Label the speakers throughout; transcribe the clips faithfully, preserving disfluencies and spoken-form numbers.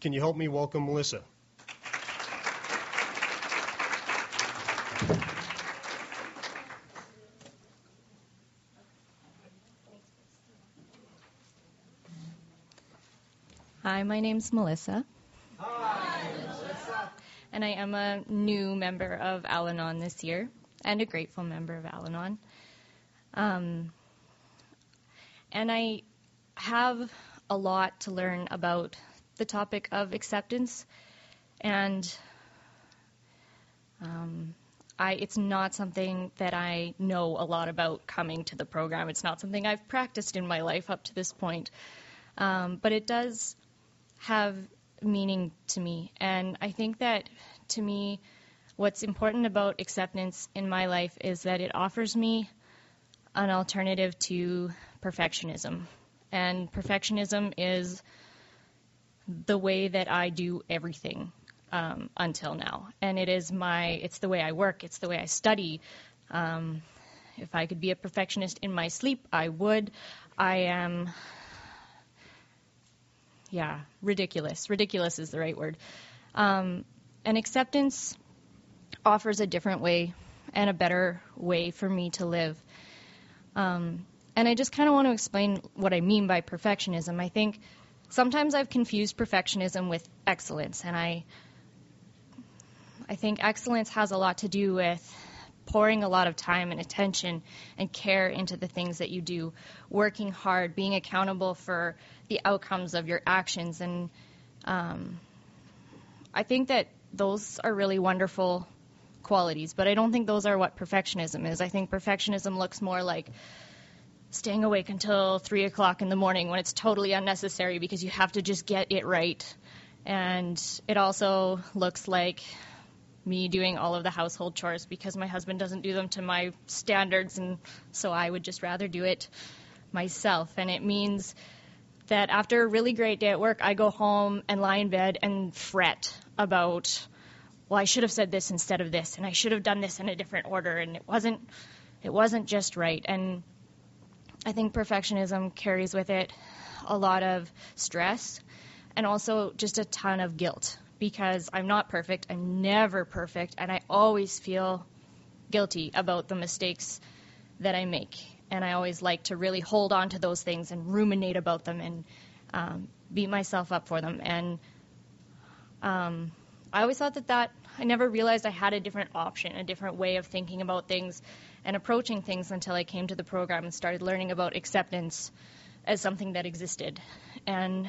Speaker 1: can you help me welcome Melissa?
Speaker 2: Hi, my name's Melissa. Hi, Melissa. And I am a new member of Al-Anon this year, and a grateful member of Al-Anon. Um, and I have a lot to learn about the topic of acceptance, and um, I, it's not something that I know a lot about coming to the program. It's not something I've practiced in my life up to this point, um, but it does have meaning to me. And I think that, to me, what's important about acceptance in my life is that it offers me an alternative to perfectionism. And perfectionism is the way that I do everything um, until now. And it is my, it's the way I work, it's the way I study. Um, if I could be a perfectionist in my sleep, I would. I am, yeah, ridiculous. Ridiculous is the right word. Um, and acceptance offers a different way and a better way for me to live. Um, and I just kind of want to explain what I mean by perfectionism. I think sometimes I've confused perfectionism with excellence, and I I think excellence has a lot to do with pouring a lot of time and attention and care into the things that you do, working hard, being accountable for the outcomes of your actions. And um, I think that those are really wonderful qualities, but I don't think those are what perfectionism is. I think perfectionism looks more like staying awake until three o'clock in the morning when it's totally unnecessary because you have to just get it right. And it also looks like me doing all of the household chores because my husband doesn't do them to my standards, and so I would just rather do it myself. And it means that after a really great day at work, I go home and lie in bed and fret about, well, I should have said this instead of this, and I should have done this in a different order, and it wasn't it wasn't just right. And I think perfectionism carries with it a lot of stress and also just a ton of guilt, because I'm not perfect, I'm never perfect, and I always feel guilty about the mistakes that I make. And I always like to really hold on to those things and ruminate about them and um, beat myself up for them. And um, I always thought that that, I never realized I had a different option, a different way of thinking about things and approaching things until I came to the program and started learning about acceptance as something that existed. And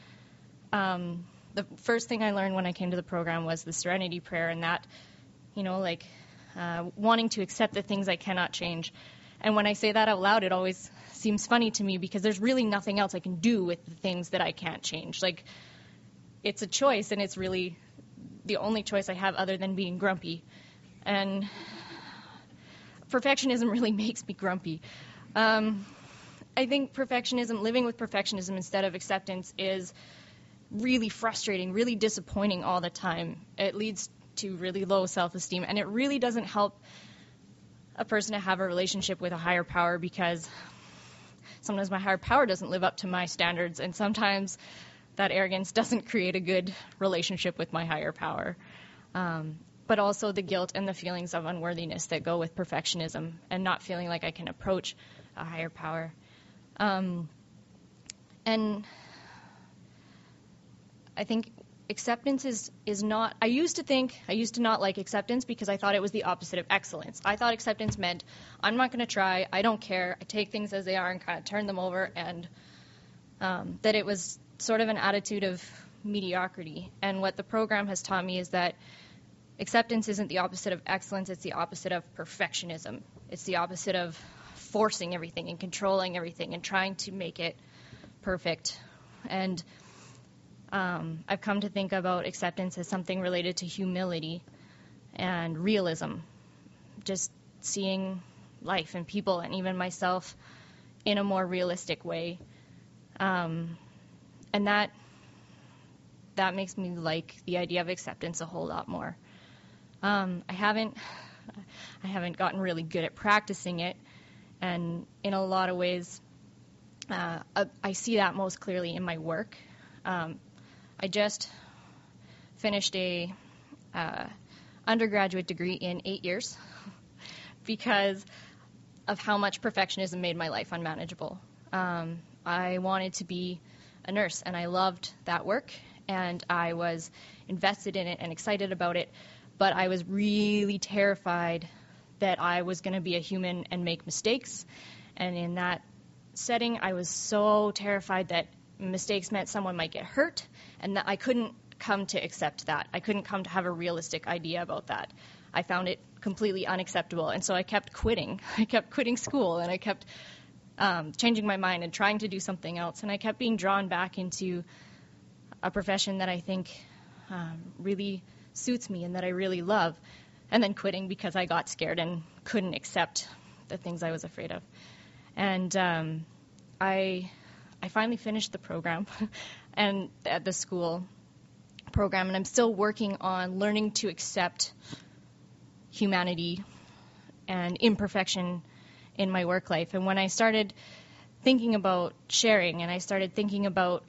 Speaker 2: um, the first thing I learned when I came to the program was the Serenity Prayer, and that, you know, like uh, wanting to accept the things I cannot change. And when I say that out loud, it always seems funny to me because there's really nothing else I can do with the things that I can't change. Like, it's a choice, and it's really the only choice I have other than being grumpy. And perfectionism really makes me grumpy. Um, I think perfectionism, living with perfectionism instead of acceptance, is really frustrating, really disappointing all the time. It leads to really low self-esteem, and it really doesn't help a person to have a relationship with a higher power, because sometimes my higher power doesn't live up to my standards, and sometimes that arrogance doesn't create a good relationship with my higher power. Um, but also the guilt and the feelings of unworthiness that go with perfectionism and not feeling like I can approach a higher power. Um, and I think acceptance is, is not, I used to think, I used to not like acceptance because I thought it was the opposite of excellence. I thought acceptance meant I'm not going to try, I don't care, I take things as they are and kind of turn them over, and um, that it was sort of an attitude of mediocrity. And what the program has taught me is that acceptance isn't the opposite of excellence, it's the opposite of perfectionism. It's the opposite of forcing everything and controlling everything and trying to make it perfect. And um, I've come to think about acceptance as something related to humility and realism, just seeing life and people and even myself in a more realistic way. Um, and that that makes me like the idea of acceptance a whole lot more. Um, I haven't I haven't gotten really good at practicing it, and in a lot of ways, uh, I see that most clearly in my work. Um, I just finished a uh, undergraduate degree in eight years because of how much perfectionism made my life unmanageable. Um, I wanted to be a nurse, and I loved that work, and I was invested in it and excited about it, but I was really terrified that I was going to be a human and make mistakes. And in that setting, I was so terrified that mistakes meant someone might get hurt, and that I couldn't come to accept that. I couldn't come to have a realistic idea about that. I found it completely unacceptable, and so I kept quitting. I kept quitting school, and I kept um, changing my mind and trying to do something else, and I kept being drawn back into a profession that I think um, really suits me and that I really love, and then quitting because I got scared and couldn't accept the things I was afraid of. And um, I I finally finished the program and at the school program, and I'm still working on learning to accept humanity and imperfection in my work life. And when I started thinking about sharing, and I started thinking about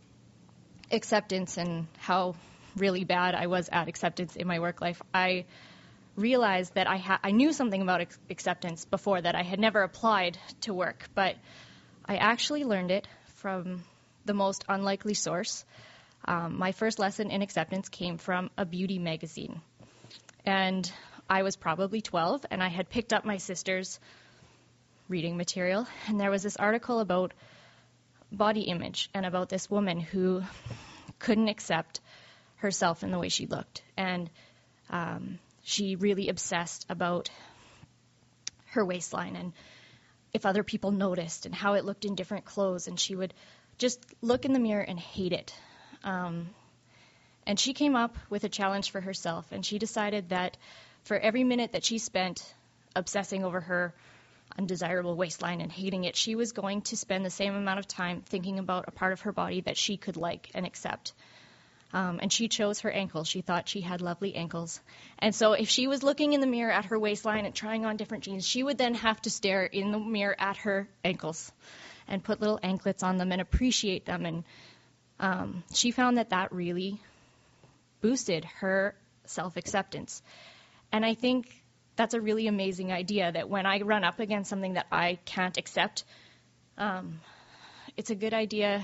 Speaker 2: acceptance and how really bad I was at acceptance in my work life, I realized that I, ha- I knew something about ex- acceptance before that I had never applied to work, but I actually learned it from the most unlikely source. Um, my first lesson in acceptance came from a beauty magazine. And I was probably twelve, and I had picked up my sister's reading material, and there was this article about body image and about this woman who couldn't accept herself in the way she looked. And um, she really obsessed about her waistline and if other people noticed and how it looked in different clothes, and she would just look in the mirror and hate it. Um, and she came up with a challenge for herself, and she decided that for every minute that she spent obsessing over her undesirable waistline and hating it, she was going to spend the same amount of time thinking about a part of her body that she could like and accept. Um, and she chose her ankles. She thought she had lovely ankles. And so if she was looking in the mirror at her waistline and trying on different jeans, she would then have to stare in the mirror at her ankles and put little anklets on them and appreciate them. And um, she found that that really boosted her self-acceptance. And I think that's a really amazing idea, that when I run up against something that I can't accept, um, it's a good idea,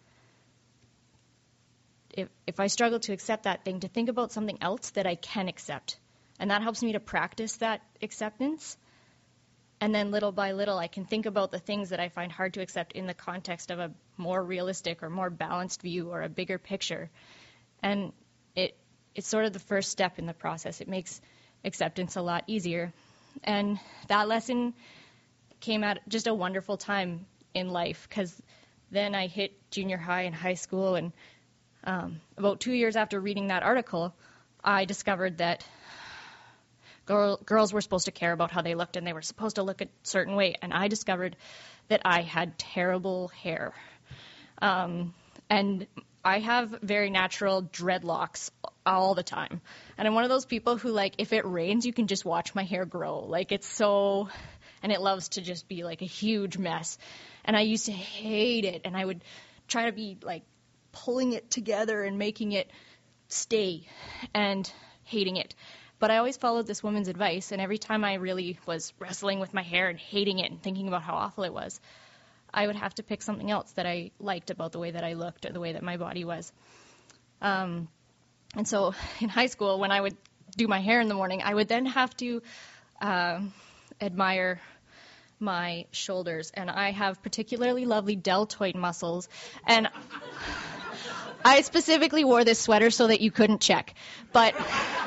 Speaker 2: if, if I struggle to accept that thing, to think about something else that I can accept. And that helps me to practice that acceptance. And then little by little, I can think about the things that I find hard to accept in the context of a more realistic or more balanced view or a bigger picture. And it it's sort of the first step in the process. It makes acceptance a lot easier. And that lesson came at just a wonderful time in life, because then I hit junior high and high school, and um, about two years after reading that article, I discovered that girl, girls were supposed to care about how they looked, and they were supposed to look a certain way, and I discovered that I had terrible hair. Um, and I have very natural dreadlocks all the time. And I'm one of those people who, like, if it rains, you can just watch my hair grow. Like, it's so, and it loves to just be like a huge mess. And I used to hate it, and I would try to be like pulling it together and making it stay, and hating it. But I always followed this woman's advice, and every time I really was wrestling with my hair and hating it and thinking about how awful it was, I would have to pick something else that I liked about the way that I looked or the way that my body was. Um, and so in high school, when I would do my hair in the morning, I would then have to uh, admire my shoulders. And I have particularly lovely deltoid muscles. And I specifically wore this sweater so that you couldn't check. But...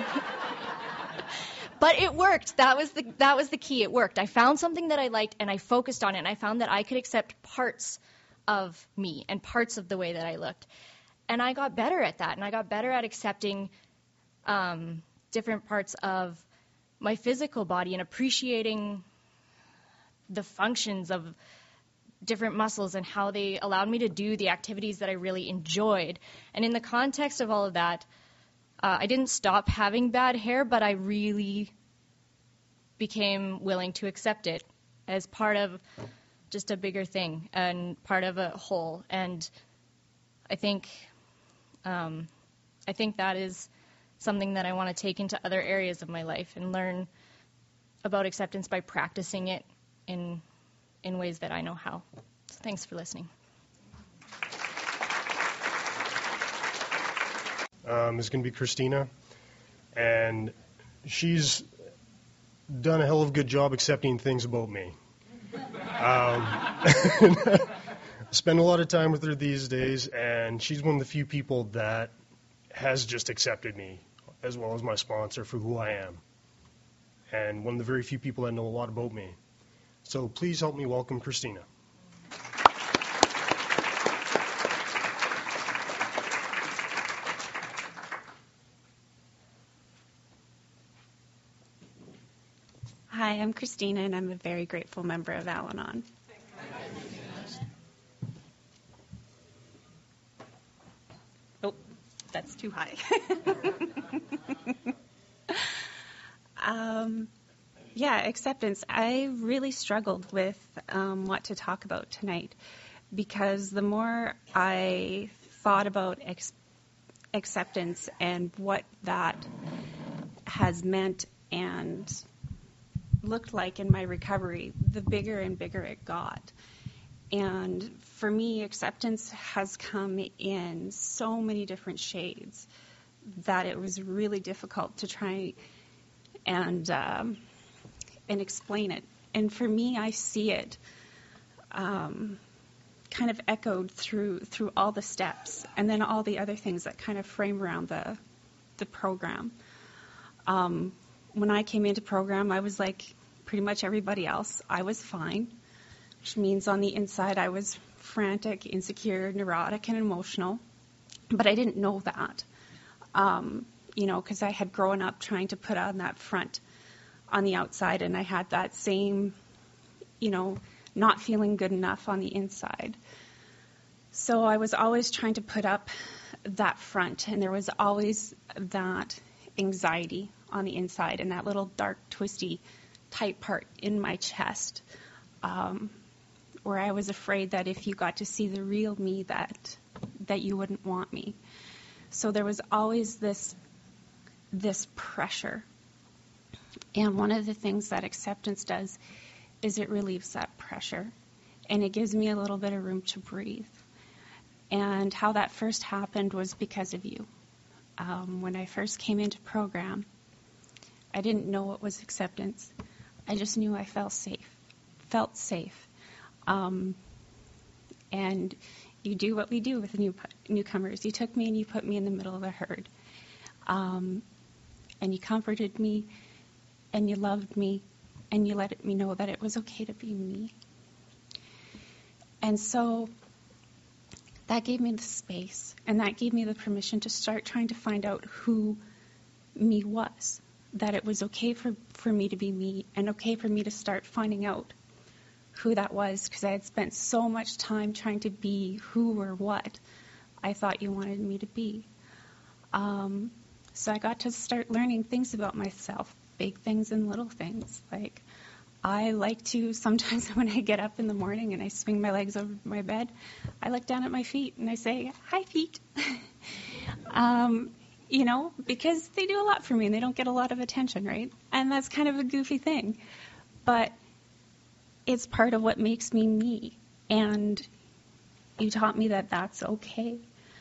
Speaker 2: But it worked. That was the that was the key. It worked. I found something that I liked, and I focused on it, and I found that I could accept parts of me and parts of the way that I looked. And I got better at that, and I got better at accepting um, different parts of my physical body and appreciating the functions of different muscles and how they allowed me to do the activities that I really enjoyed. And in the context of all of that, Uh, I didn't stop having bad hair, but I really became willing to accept it as part of just a bigger thing and part of a whole. And I think Um, I think that is something that I want to take into other areas of my life and learn about acceptance by practicing it in in ways that I know how. So thanks for listening.
Speaker 1: Um, is going to be Christina, and she's done a hell of a good job accepting things about me. Um, spend a lot of time with her these days, and she's one of the few people that has just accepted me, as well as my sponsor, for who I am, and one of the very few people that know a lot about me. So please help me welcome Christina.
Speaker 3: Hi, I'm Christina, and I'm a very grateful member of Al-Anon. Oh, that's too high. um, yeah, acceptance. I really struggled with um, what to talk about tonight, because the more I thought about ex- acceptance and what that has meant and looked like in my recovery, the bigger and bigger it got. And for me, acceptance has come in so many different shades that it was really difficult to try and um, and explain it. And for me, I see it um, kind of echoed through through all the steps, and then all the other things that kind of frame around the the program. Um, when I came into program, I was like pretty much everybody else. I was fine, which means on the inside I was frantic, insecure, neurotic, and emotional. But I didn't know that, um, you know, because I had grown up trying to put on that front on the outside, and I had that same, you know, not feeling good enough on the inside. So I was always trying to put up that front, and there was always that anxiety on the inside and that little dark, twisty tight part in my chest, um, where I was afraid that if you got to see the real me, that that you wouldn't want me. So there was always this this pressure. And one of the things that acceptance does is it relieves that pressure, and it gives me a little bit of room to breathe. And how that first happened was because of you. Um, when I first came into program, I didn't know what was acceptance. I just knew I felt safe, felt safe. Um, and you do what we do with new newcomers. You took me and you put me in the middle of the herd. Um, and you comforted me, and you loved me, and you let me know that it was okay to be me. And so that gave me the space, and that gave me the permission to start trying to find out who me was, that it was okay for, for me to be me, and okay for me to start finding out who that was, because I had spent so much time trying to be who or what I thought you wanted me to be. Um, so I got to start learning things about myself, big things and little things. Like, I like to, sometimes when I get up in the morning and I swing my legs over my bed, I look down at my feet and I say, hi, feet. um, you know, because they do a lot for me and they don't get a lot of attention, right? And that's kind of a goofy thing. But it's part of what makes me me. And you taught me that that's okay.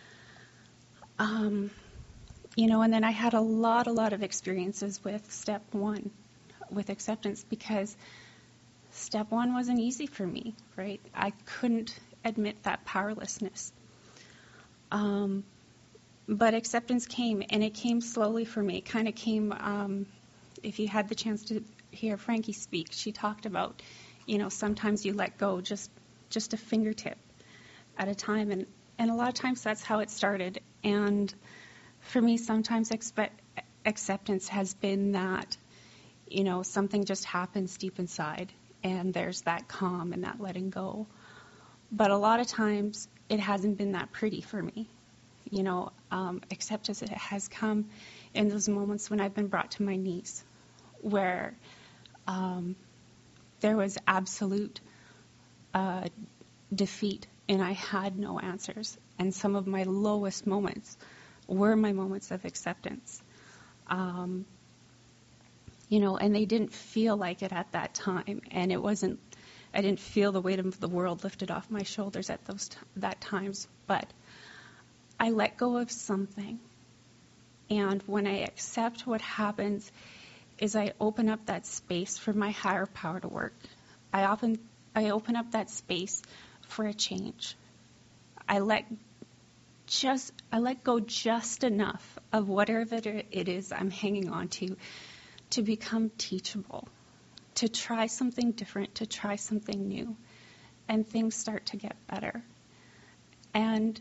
Speaker 3: Um, you know, and then I had a lot, a lot of experiences with step one, with acceptance, because step one wasn't easy for me, right? I couldn't admit that powerlessness. Um, but acceptance came, and it came slowly for me. It kind of came, um, if you had the chance to hear Frankie speak, she talked about, you know, sometimes you let go just just a fingertip at a time, and, and a lot of times that's how it started. And for me, sometimes expe- acceptance has been that, you know, something just happens deep inside, and there's that calm and that letting go. But a lot of times, it hasn't been that pretty for me. You know, um, acceptance has come in those moments when I've been brought to my knees, where um, there was absolute uh, defeat, and I had no answers. And some of my lowest moments were my moments of acceptance. Um, you know, and they didn't feel like it at that time. And it wasn't, I didn't feel the weight of the world lifted off my shoulders at those t- that times. But I let go of something. And when I accept what happens is I open up that space for my higher power to work. I often, I open up that space for a change. I let just, I let go just enough of whatever it is I'm hanging on to, to become teachable, to try something different, to try something new, and things start to get better. And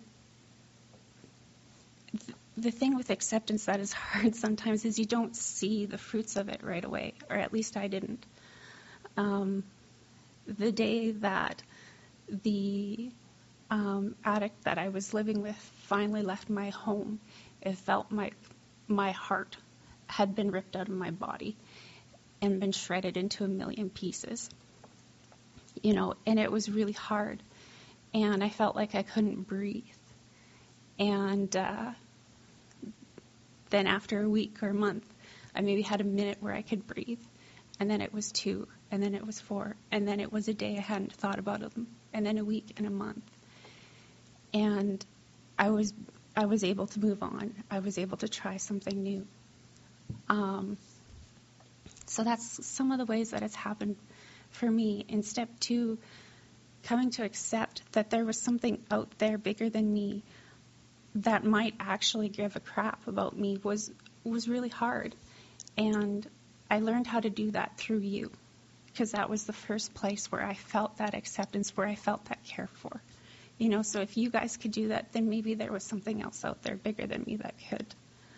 Speaker 3: th- the thing with acceptance that is hard sometimes is you don't see the fruits of it right away, or at least I didn't. Um, the day that the um, addict that I was living with finally left my home, it felt like my heart had been ripped out of my body and been shredded into a million pieces. You know, and it was really hard. And I felt like I couldn't breathe. And uh, then after a week or a month, I maybe had a minute where I could breathe. And then it was two, and then it was four, and then it was a day I hadn't thought about them, and then a week and a month. And I was I was able to move on. I was able to try something new. Um, so that's some of the ways that it's happened for me. In step two, coming to accept that there was something out there bigger than me that might actually give a crap about me was was really hard. And I learned how to do that through you, because that was the first place where I felt that acceptance, where I felt that care for. You know, so if you guys could do that, then maybe there was something else out there bigger than me that could.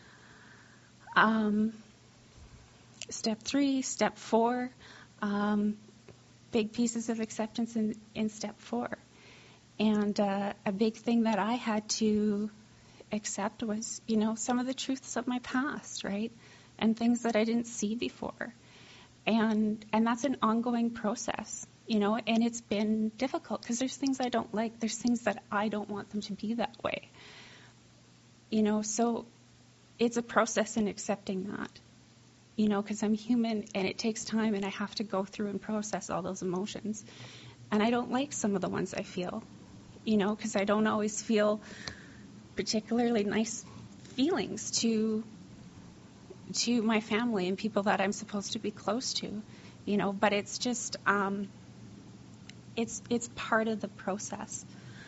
Speaker 3: Um, step three, step four, um, big pieces of acceptance in, in step four. And uh, a big thing that I had to accept was, you know, some of the truths of my past, right? And things that I didn't see before. And and that's an ongoing process, you know, and it's been difficult because there's things I don't like. There's things that I don't want them to be that way. You know, so it's a process in accepting that, you know, because I'm human and it takes time and I have to go through and process all those emotions. And I don't like some of the ones I feel, you know, because I don't always feel particularly nice feelings to to my family and people that I'm supposed to be close to, you know, but it's just, um, it's it's part of the process.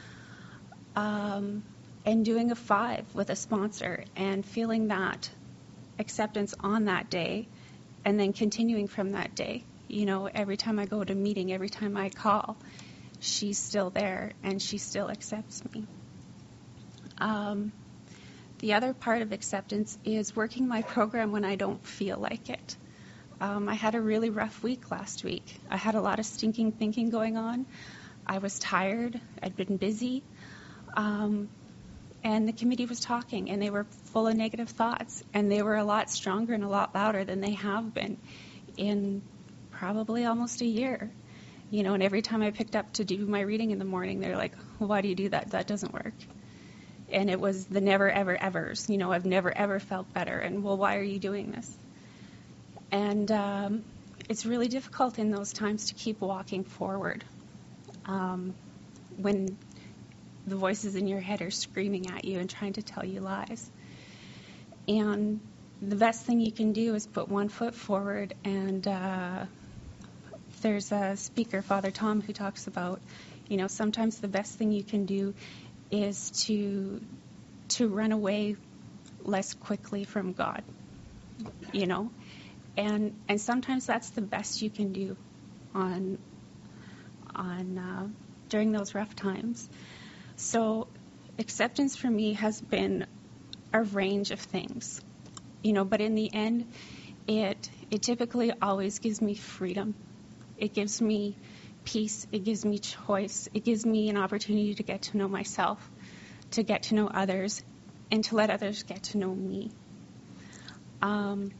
Speaker 3: Um, and doing a five with a sponsor and feeling that acceptance on that day and then continuing from that day, you know, every time I go to a meeting, every time I call, she's still there and she still accepts me. Um, The other part of acceptance is working my program when I don't feel like it. Um, I had a really rough week last week. I had a lot of stinking thinking going on. I was tired. I'd been busy. Um, and the committee was talking, and they were full of negative thoughts. And they were a lot stronger and a lot louder than they have been in probably almost a year. You know, and every time I picked up to do my reading in the morning, they're like, well, why do you do that? That doesn't work. And it was the never, ever, evers. You know, I've never, ever felt better. And, well, why are you doing this? And um, it's really difficult in those times to keep walking forward um, when the voices in your head are screaming at you and trying to tell you lies. And the best thing you can do is put one foot forward. And uh, there's a speaker, Father Tom, who talks about, you know, sometimes the best thing you can do is to to run away less quickly from God, you know, and and sometimes that's the best you can do on on uh, during those rough times. So acceptance for me has been a range of things, you know, but in the end, it it typically always gives me freedom. It gives me peace. It gives me choice. It gives me an opportunity to get to know myself, to get to know others, and to let others get to know me. Um,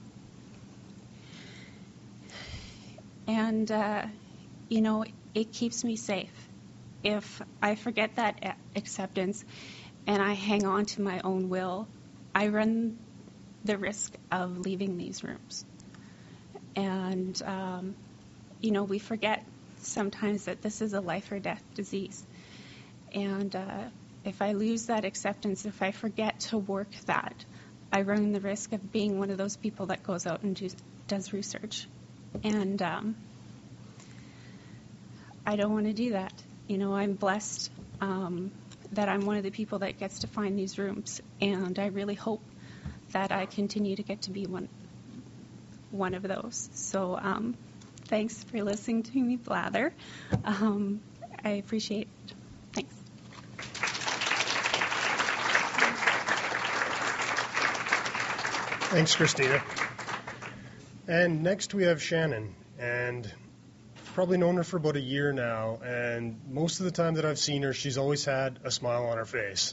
Speaker 3: and, uh, you know, it keeps me safe. If I forget that acceptance and I hang on to my own will, I run the risk of leaving these rooms. And, um, you know, we forget sometimes that this is a life or death disease. And uh, if I lose that acceptance, if I forget to work that, I run the risk of being one of those people that goes out and do, does research. And um, I don't want to do that. You know, I'm blessed um, that I'm one of the people that gets to find these rooms. And I really hope that I continue to get to be one one of those. So um, thanks for listening to me blather. Um, I appreciate it. Thanks.
Speaker 1: Thanks, Christina. And next we have Shannon. And I've probably known her for about a year now. And most of the time that I've seen her, she's always had a smile on her face.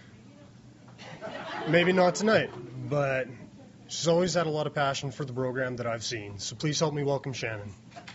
Speaker 1: Maybe not tonight, but she's always had a lot of passion for the program that I've seen. So please help me welcome Shannon.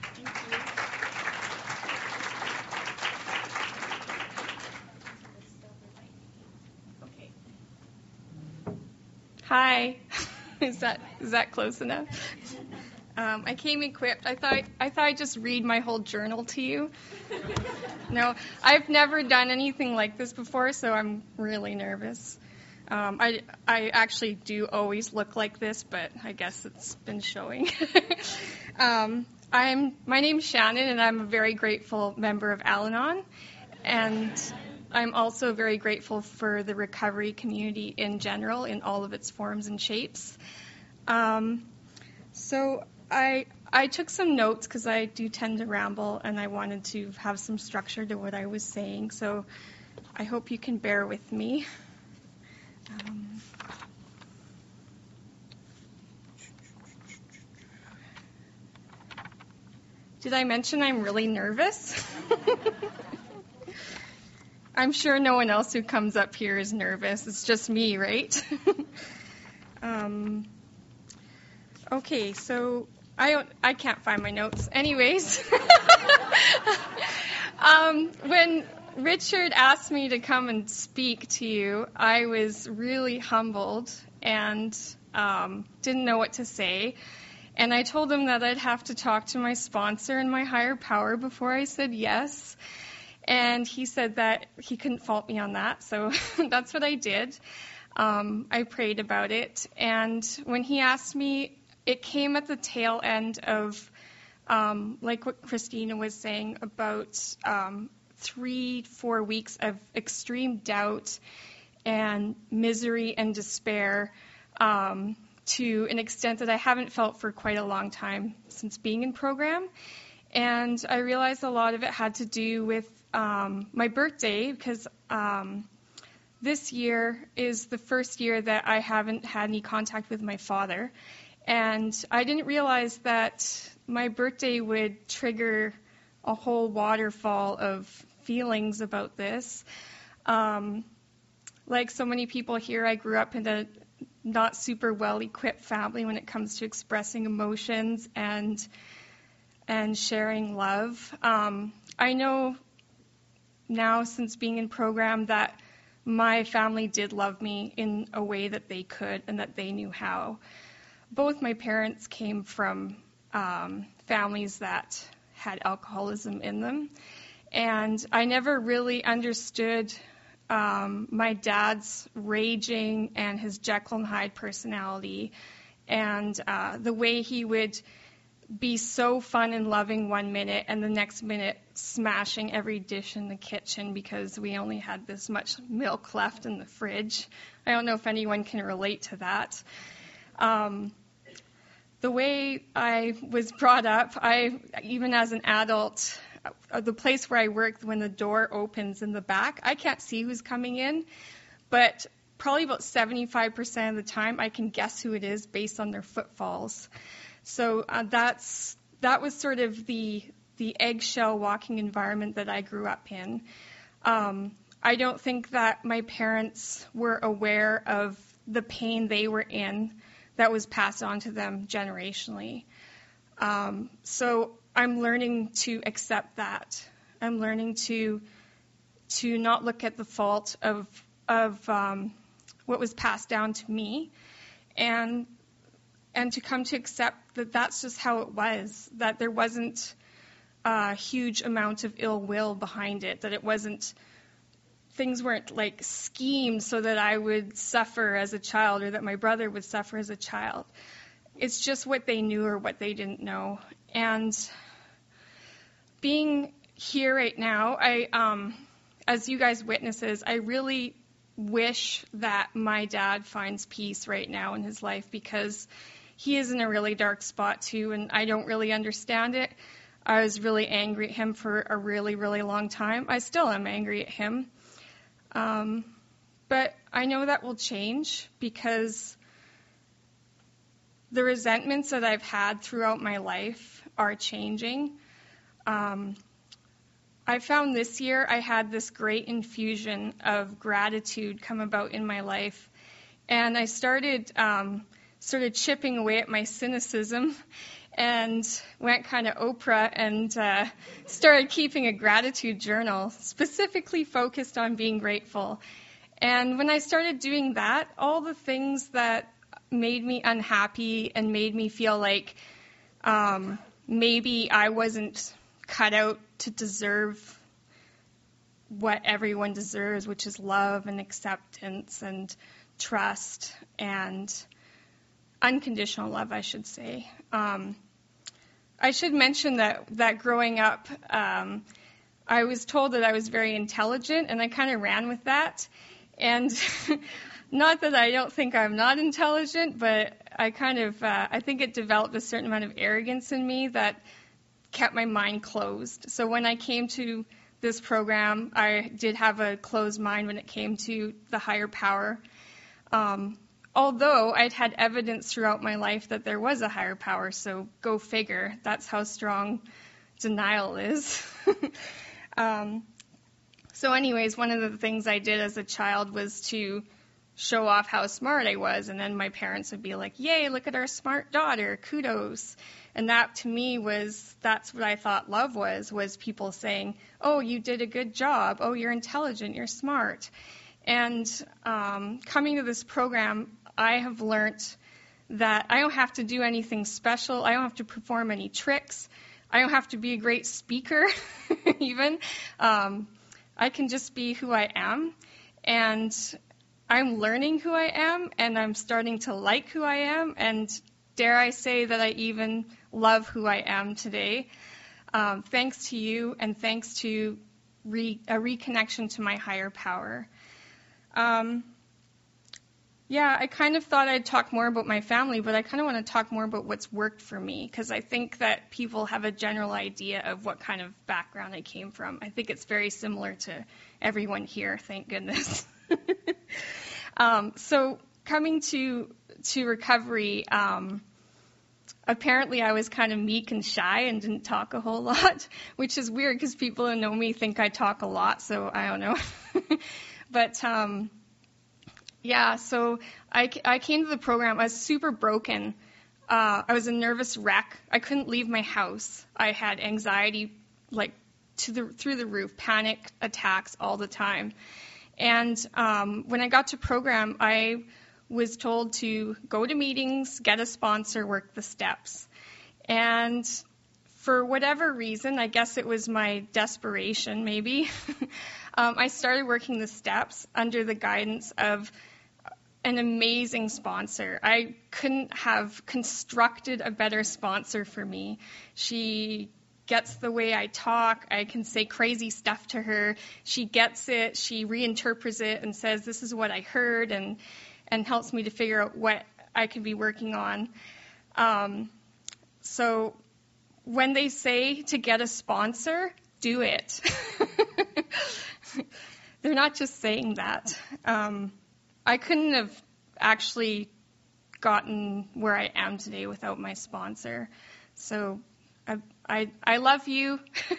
Speaker 4: Hi. Is that is that close enough? Um, I came equipped. I thought I thought I'd just read my whole journal to you. No, I've never done anything like this before, so I'm really nervous. Um, I I actually do always look like this, but I guess it's been showing. um, I'm my name's Shannon, and I'm a very grateful member of Al-Anon, and I'm also very grateful for the recovery community in general, in all of its forms and shapes. Um, so I I took some notes because I do tend to ramble, and I wanted to have some structure to what I was saying. So I hope you can bear with me. Um, did I mention I'm really nervous? I'm sure no one else who comes up here is nervous. It's just me, right? um, okay, so I don't, I can't find my notes. Anyways, um, when Richard asked me to come and speak to you, I was really humbled and um, didn't know what to say. And I told him that I'd have to talk to my sponsor and my higher power before I said yes. And he said that he couldn't fault me on that, so that's what I did. Um, I prayed about it. And when he asked me, it came at the tail end of, um, like what Christina was saying, about um, three, four weeks of extreme doubt and misery and despair um, to an extent that I haven't felt for quite a long time since being in program. And I realized a lot of it had to do with um, my birthday, because um, this year is the first year that I haven't had any contact with my father. And I didn't realize that my birthday would trigger a whole waterfall of feelings about this. Um, like so many people here, I grew up in a not super well-equipped family when it comes to expressing emotions and and sharing love. Um, I know now, since being in program, that my family did love me in a way that they could and that they knew how. Both my parents came from um, families that had alcoholism in them, and I never really understood um, my dad's raging and his Jekyll and Hyde personality, and uh, the way he would be so fun and loving one minute and the next minute smashing every dish in the kitchen because we only had this much milk left in the fridge. I don't know if anyone can relate to that. Um, the way I was brought up, I even as an adult, uh, the place where I work, when the door opens in the back, I can't see who's coming in, but probably about seventy-five percent of the time I can guess who it is based on their footfalls. So uh, that's that was sort of the the eggshell walking environment that I grew up in. Um, I don't think that my parents were aware of the pain they were in that was passed on to them generationally. Um, so I'm learning to accept that. I'm learning to to not look at the fault of of um, what was passed down to me, and and to come to accept that that's just how it was, that there wasn't a huge amount of ill will behind it, that it wasn't, things weren't like schemed so that I would suffer as a child or that my brother would suffer as a child. It's just what they knew or what they didn't know. And being here right now, I, um, as you guys witnesses, I really wish that my dad finds peace right now in his life, because he is in a really dark spot too, and I don't really understand it. I was really angry at him for a really, really long time. I still am angry at him. Um, but I know that will change, because the resentments that I've had throughout my life are changing. Um, I found this year I had this great infusion of gratitude come about in my life, and I started um, sort of chipping away at my cynicism and went kind of Oprah and uh, started keeping a gratitude journal specifically focused on being grateful. And when I started doing that, all the things that made me unhappy and made me feel like um, maybe I wasn't cut out to deserve what everyone deserves, which is love and acceptance and trust and unconditional love, I should say. Um, I should mention that, that growing up, um, I was told that I was very intelligent, and I kind of ran with that. And not that I don't think I'm not intelligent, but I kind of, uh, I think it developed a certain amount of arrogance in me that kept my mind closed. So when I came to this program, I did have a closed mind when it came to the higher power. Um, although I'd had evidence throughout my life that there was a higher power, so go figure. That's how strong denial is. um, so anyways, one of the things I did as a child was to show off how smart I was, and then my parents would be like, yay, look at our smart daughter, kudos. And that to me was, that's what I thought love was, was people saying, oh, you did a good job, oh, you're intelligent, you're smart. And um, coming to this program, I have learned that I don't have to do anything special, I don't have to perform any tricks, I don't have to be a great speaker even. Um, I can just be who I am, and I'm learning who I am, and I'm starting to like who I am, and dare I say that I even love who I am today, um, thanks to you and thanks to re- a reconnection to my higher power. Um, yeah, I kind of thought I'd talk more about my family, but I kind of want to talk more about what's worked for me, because I think that people have a general idea of what kind of background I came from. I think it's very similar to everyone here, thank goodness. um, so coming to to recovery, um, apparently I was kind of meek and shy and didn't talk a whole lot, which is weird because people who know me think I talk a lot, so I don't know. But um, yeah, so I, I came to the program. I was super broken. Uh, I was a nervous wreck. I couldn't leave my house. I had anxiety like to the through the roof, panic attacks all the time. And um, when I got to program, I was told to go to meetings, get a sponsor, work the steps. And for whatever reason, I guess it was my desperation maybe, um, I started working the steps under the guidance of an amazing sponsor. I couldn't have constructed a better sponsor for me. She gets the way I talk. I can say crazy stuff to her. She gets it. She reinterprets it and says, this is what I heard, and and helps me to figure out what I could be working on. Um, so when they say to get a sponsor, do it. They're not just saying that. Um, I couldn't have actually gotten where I am today without my sponsor. So I I, I love you.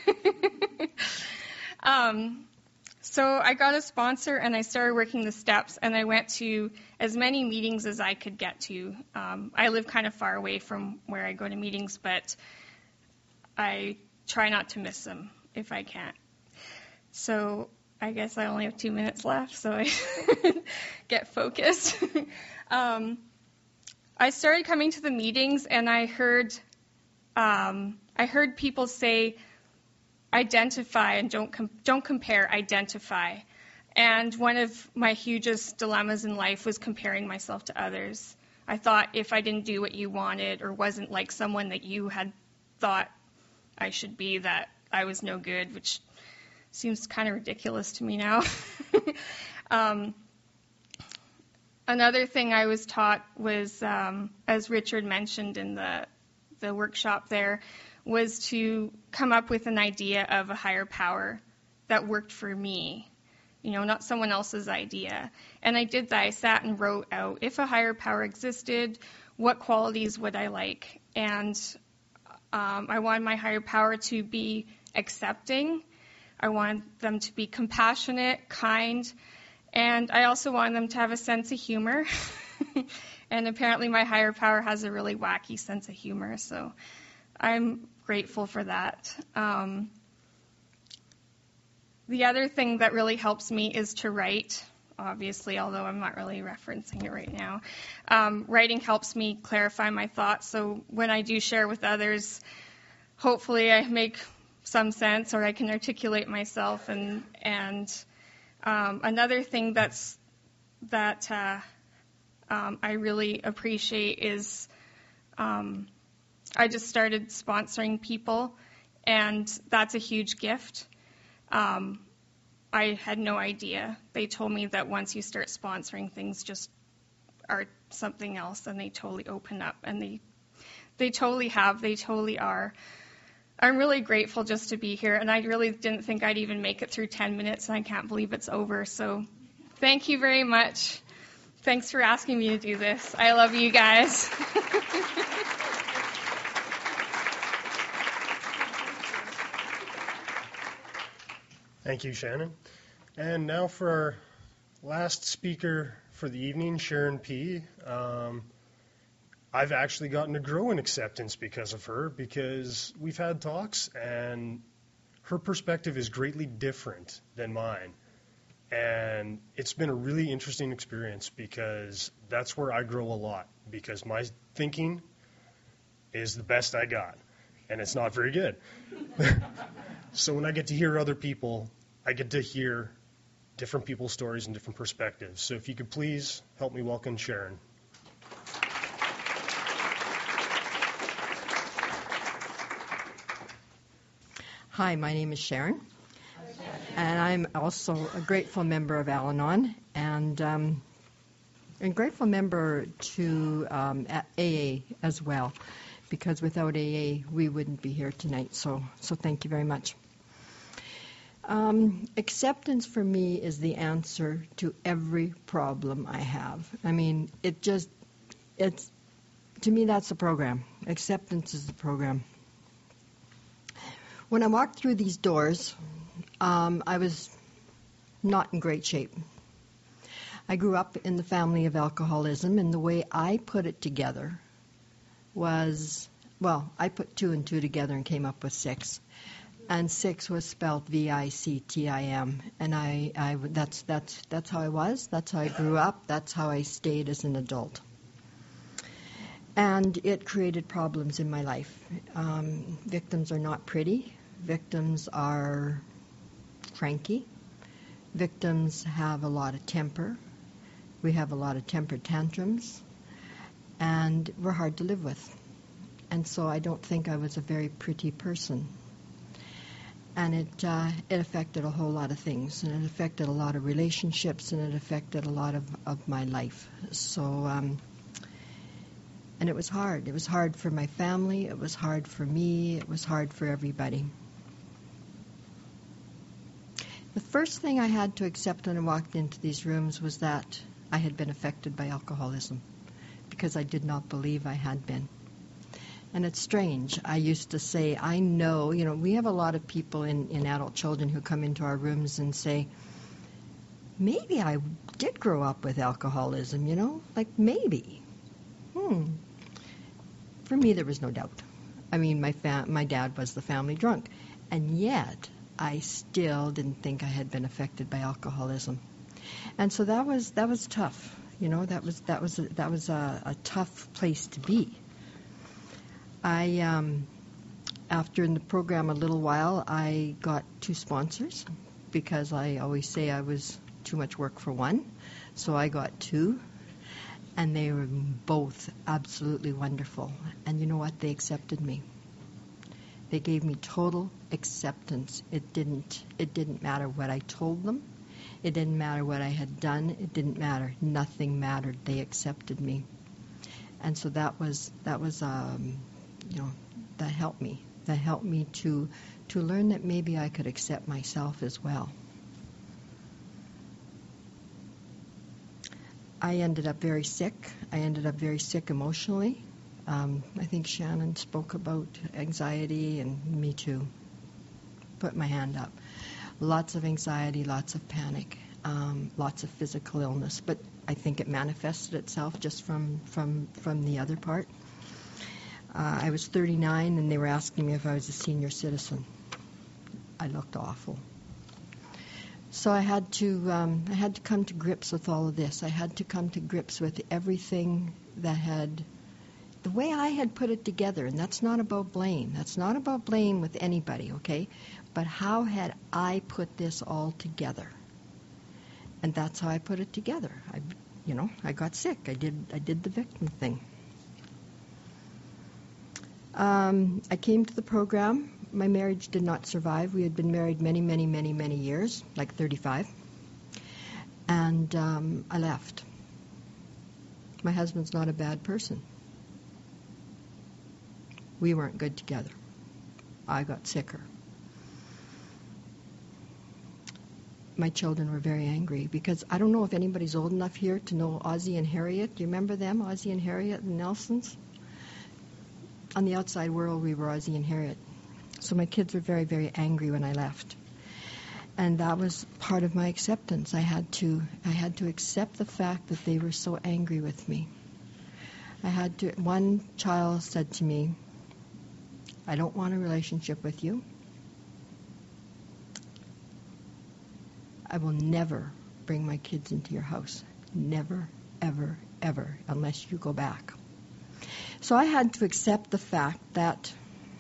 Speaker 4: um, So I got a sponsor, and I started working the steps, and I went to as many meetings as I could get to. Um, I live kind of far away from where I go to meetings, but I try not to miss them if I can. So I guess I only have two minutes left, so I get focused. um, I started coming to the meetings, and I heard um, I heard people say, identify and don't com- don't compare, identify. And one of my hugest dilemmas in life was comparing myself to others. I thought if I didn't do what you wanted or wasn't like someone that you had thought I should be, that I was no good, which seems kind of ridiculous to me now. um, another thing I was taught was, um, as Richard mentioned in the the workshop there, was to come up with an idea of a higher power that worked for me. You know, not someone else's idea. And I did that. I sat and wrote out, if a higher power existed, what qualities would I like? And um, I wanted my higher power to be accepting. I wanted them to be compassionate, kind, and I also wanted them to have a sense of humor. And apparently my higher power has a really wacky sense of humor, so I'm grateful for that. Um, The other thing that really helps me is to write, obviously, although I'm not really referencing it right now. Um, writing helps me clarify my thoughts, so when I do share with others, hopefully I make some sense or I can articulate myself. And and um, another thing that's that uh, um, I really appreciate is um, I just started sponsoring people, and that's a huge gift. Um, I had no idea. They told me that once you start sponsoring, things just are something else, and they totally open up, and they they totally have. They totally are. I'm really grateful just to be here, and I really didn't think I'd even make it through ten minutes, and I can't believe it's over. So thank you very much. Thanks for asking me to do this. I love you guys.
Speaker 1: Thank you, Shannon. And now for our last speaker for the evening, Sharon P. Um, I've actually gotten to grow in acceptance because of her, because we've had talks, and her perspective is greatly different than mine. And it's been a really interesting experience, because that's where I grow a lot, because my thinking is the best I got, and it's not very good. So when I get to hear other people, I get to hear different people's stories and different perspectives. So if you could please help me welcome Sharon.
Speaker 5: Hi, my name is Sharon, and I'm also a grateful member of Al-Anon, and um, a grateful member to um, A A as well, because without A A, we wouldn't be here tonight. So, so thank you very much. Um, acceptance for me is the answer to every problem I have. I mean, it just, it's, to me, that's the program. Acceptance is the program. When I walked through these doors, um, I was not in great shape. I grew up in the family of alcoholism, and the way I put it together was, well, I put two and two together and came up with six. And six was spelled V I C T I M, and I, I, that's, that's, that's how I was, that's how I grew up, that's how I stayed as an adult. And it created problems in my life. Um, victims are not pretty. Victims are cranky. Victims have a lot of temper. We have a lot of temper tantrums, and we're hard to live with. And so I don't think I was a very pretty person. And it uh, it affected a whole lot of things, and it affected a lot of relationships, and it affected a lot of, of my life. So, um, and it was hard. It was hard for my family. It was hard for me. It was hard for everybody. The first thing I had to accept when I walked into these rooms was that I had been affected by alcoholism, because I did not believe I had been. And it's strange. I used to say, I know, you know, we have a lot of people in, in adult children who come into our rooms and say, maybe I did grow up with alcoholism, you know, like maybe. Hmm. For me, there was no doubt. I mean, my fa- my dad was the family drunk. And yet, I still didn't think I had been affected by alcoholism. And so that was that was tough. You know, that was that was a, that was a, a tough place to be. I um, after in the program a little while, I got two sponsors because I always say I was too much work for one, so I got two, and they were both absolutely wonderful. And you know what? They accepted me. They gave me total acceptance. It didn't it didn't matter what I told them. It didn't matter what I had done. It didn't matter. Nothing mattered. They accepted me, and so that was that was um, you know that helped me. That helped me to to learn that maybe I could accept myself as well. I ended up very sick. I ended up very sick emotionally. Um, I think Shannon spoke about anxiety, and me too. Put my hand up. Lots of anxiety, lots of panic, um, lots of physical illness, but I think it manifested itself just from, from, from the other part. Uh, I was thirty-nine, and they were asking me if I was a senior citizen. I looked awful. So I had to um, I had to come to grips with all of this. I had to come to grips with everything that had, the way I had put it together, and that's not about blame. That's not about blame with anybody, okay? But how had I put this all together? And that's how I put it together. I, you know, I got sick. I did I did the victim thing. Um, I came to the program. My marriage did not survive. We had been married many, many, many, many years, like thirty-five. And um, I left. My husband's not a bad person. We weren't good together. I got sicker. My children were very angry because I don't know if anybody's old enough here to know Ozzie and Harriet. Do you remember them, Ozzie and Harriet and Nelsons? On the outside world, we were Ozzie and Harriet. So my kids were very, very angry when I left. And that was part of my acceptance. I had to I had to accept the fact that they were so angry with me. I had to, one child said to me, I don't want a relationship with you. I will never bring my kids into your house. Never, ever, ever, unless you go back. So I had to accept the fact that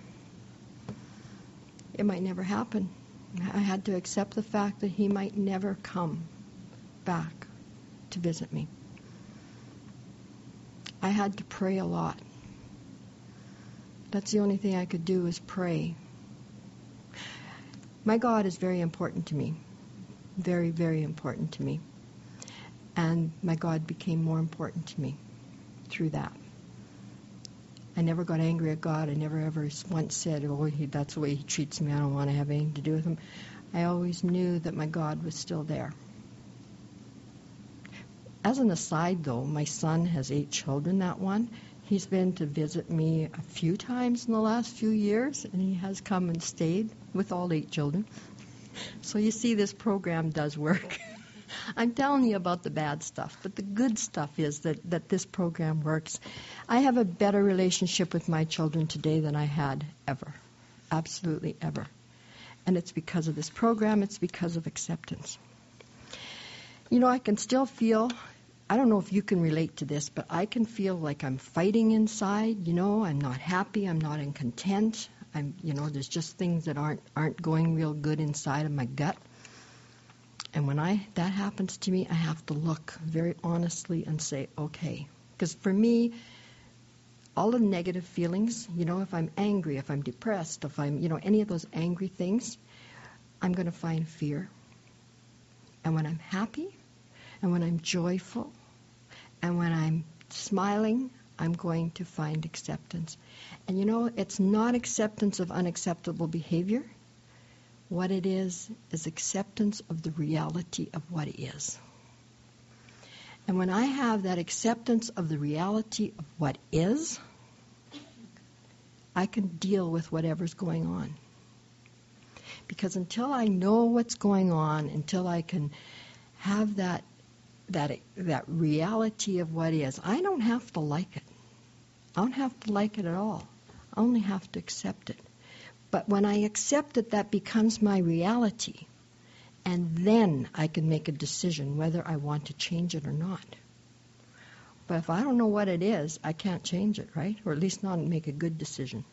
Speaker 5: it might never happen. I had to accept the fact that he might never come back to visit me. I had to pray a lot. That's the only thing I could do is pray. My God is very important to me. Very, very important to me. And my God became more important to me through that. I never got angry at God. I never ever once said, oh, he, that's the way he treats me. I don't want to have anything to do with him. I always knew that my God was still there. As an aside, though, my son has eight children, that one. He's been to visit me a few times in the last few years, and he has come and stayed with all eight children. So you see, this program does work. I'm telling you about the bad stuff, but the good stuff is that, that this program works. I have a better relationship with my children today than I had ever. Absolutely ever. And it's because of this program. It's because of acceptance. You know, I can still feel, I don't know if you can relate to this, but I can feel like I'm fighting inside. You know, I'm not happy. I'm not in content. I'm, you know, there's just things that aren't aren't going real good inside of my gut. And when I that happens to me, I have to look very honestly and say, okay. Because for me, all the negative feelings, you know, if I'm angry, if I'm depressed, if I'm, you know, any of those angry things, I'm going to find fear. And when I'm happy, and when I'm joyful, and when I'm smiling, I'm going to find acceptance. And you know, it's not acceptance of unacceptable behavior. What it is, is acceptance of the reality of what is. And when I have that acceptance of the reality of what is, I can deal with whatever's going on. Because until I know what's going on, until I can have that that that reality of what is, I don't have to like it. I don't have to like it at all. I only have to accept it. But when I accept that that becomes my reality, and then I can make a decision whether I want to change it or not. But if I don't know what it is, I can't change it, right? Or at least not make a good decision.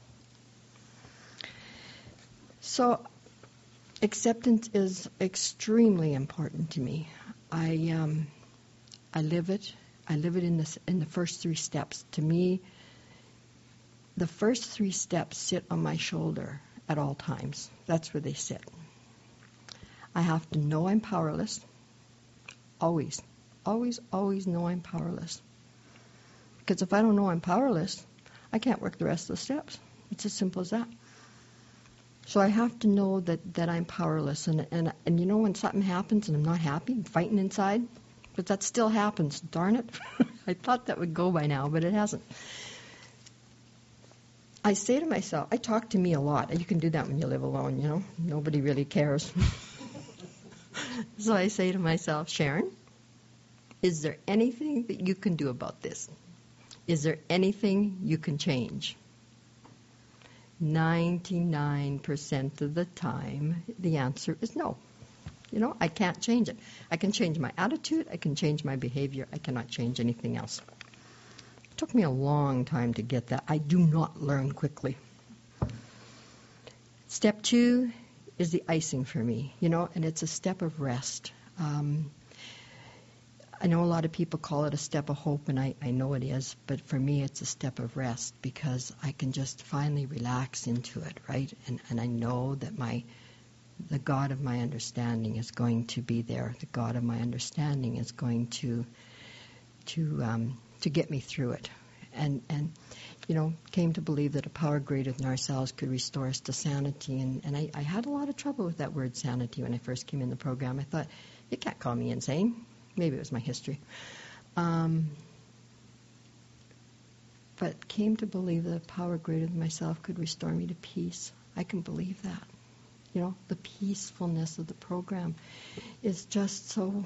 Speaker 5: So acceptance is extremely important to me. I um, I live it. I live it in the in the first three steps. To me, the first three steps sit on my shoulder at all times. That's where they sit. I have to know I'm powerless. Always, always, always know I'm powerless. Because if I don't know I'm powerless, I can't work the rest of the steps. It's as simple as that. So I have to know that, that I'm powerless. And, and, and you know when something happens and I'm not happy, I'm fighting inside? But that still happens, darn it. I thought that would go by now, but it hasn't. I say to myself, I talk to me a lot. You can do that when you live alone, you know. Nobody really cares. So I say to myself, Sharon, is there anything that you can do about this? Is there anything you can change? ninety-nine percent of the time, the answer is no. You know, I can't change it. I can change my attitude. I can change my behavior. I cannot change anything else. It took me a long time to get that. I do not learn quickly. Step two is the icing for me, you know, and it's a step of rest. Um, I know a lot of people call it a step of hope, and I, I know it is, but for me it's a step of rest because I can just finally relax into it, right? And, and I know that my the God of my understanding is going to be there. The God of my understanding is going to to um, to get me through it. And, and, you know, came to believe that a power greater than ourselves could restore us to sanity. And, and I, I had a lot of trouble with that word sanity when I first came in the program. I thought, you can't call me insane. Maybe it was my history. Um, but came to believe that a power greater than myself could restore me to peace. I can believe that. You know, the peacefulness of the program is just so,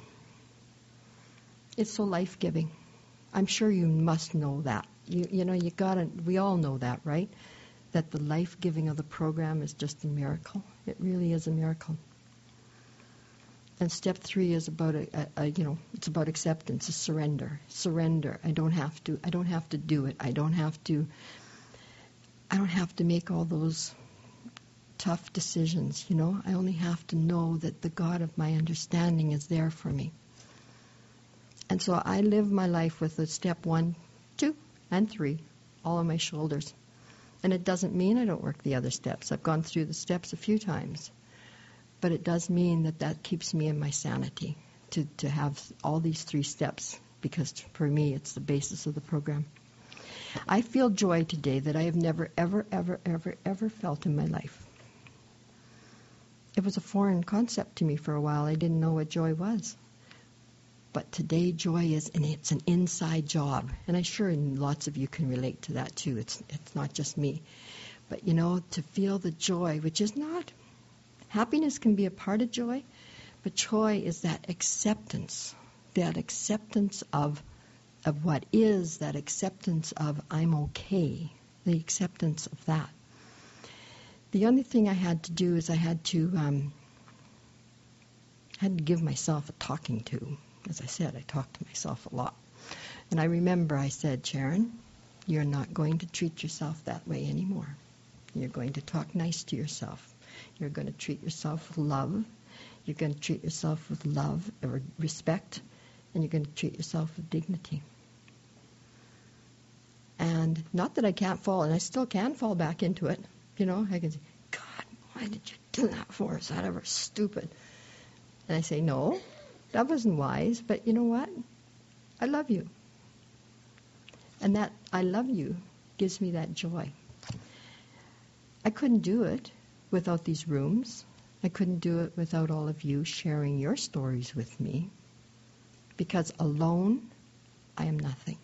Speaker 5: it's so life-giving. I'm sure you must know that. You, you know, you gotta, we all know that, right? That the life-giving of the program is just a miracle. It really is a miracle. And step three is about a, a, a you know, it's about acceptance, a surrender. Surrender. I don't have to. I don't have to do it. I don't have to. I don't have to make all those tough decisions. You know, I only have to know that the God of my understanding is there for me. And so I live my life with the step one, two, and three all on my shoulders. And it doesn't mean I don't work the other steps. I've gone through the steps a few times. But it does mean that that keeps me in my sanity to, to have all these three steps, because for me it's the basis of the program. I feel joy today that I have never, ever, ever, ever, ever felt in my life. It was a foreign concept to me for a while. I didn't know what joy was. But today joy is, and it's an inside job. And I'm sure lots of you can relate to that too. It's it's not just me. But you know, to feel the joy, which is not, happiness can be a part of joy, but joy is that acceptance, that acceptance of of what is, that acceptance of I'm okay, the acceptance of that. The only thing I had to do is I had to um, had to give myself a talking to. As I said, I talk to myself a lot. And I remember I said, Sharon, you're not going to treat yourself that way anymore. You're going to talk nice to yourself. You're going to treat yourself with love. You're going to treat yourself with love or respect. And you're going to treat yourself with dignity. And not that I can't fall, and I still can fall back into it. You know, I can say, God, why did you do that for us? That ever stupid. And I say, no. That wasn't wise, but you know what? I love you. And that I love you gives me that joy. I couldn't do it without these rooms. I couldn't do it without all of you sharing your stories with me. Because alone, I am nothing.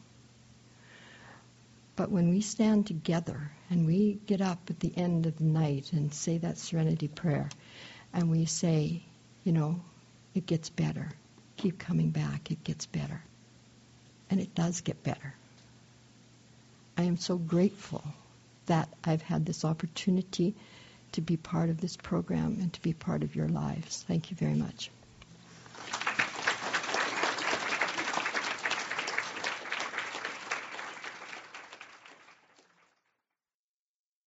Speaker 5: But when we stand together and we get up at the end of the night and say that serenity prayer, and we say, you know, it gets better. Keep coming back. It gets better. And it does get better. I am so grateful that I've had this opportunity to be part of this program and to be part of your lives. Thank you very much.